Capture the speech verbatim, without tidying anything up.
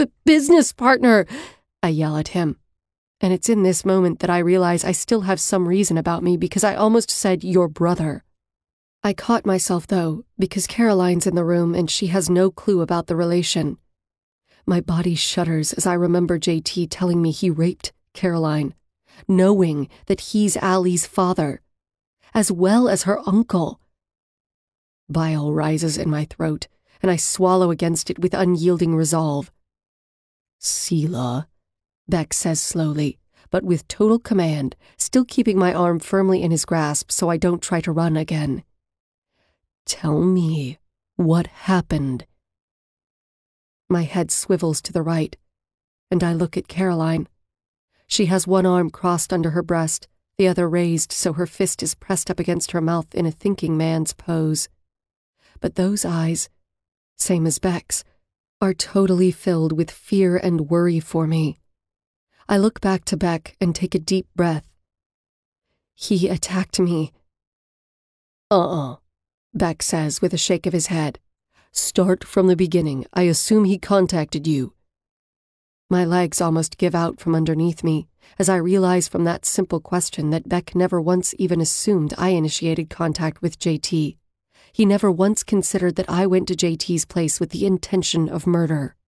the business partner, I yell at him. And it's in this moment that I realize I still have some reason about me because I almost said your brother. I caught myself, though, because Caroline's in the room and she has no clue about the relation. My body shudders as I remember J T telling me he raped Caroline, knowing that he's Allie's father, as well as her uncle. Bile rises in my throat, and I swallow against it with unyielding resolve. Selah, Beck says slowly, but with total command, still keeping my arm firmly in his grasp so I don't try to run again. Tell me what happened. My head swivels to the right, and I look at Caroline. She has one arm crossed under her breast, the other raised so her fist is pressed up against her mouth in a thinking man's pose. But those eyes, same as Beck's, are totally filled with fear and worry for me. I look back to Beck and take a deep breath. He attacked me. Uh-uh, Beck says with a shake of his head. Start from the beginning. I assume he contacted you. My legs almost give out from underneath me as I realize from that simple question that Beck never once even assumed I initiated contact with J T. He never once considered that I went to J T's place with the intention of murder.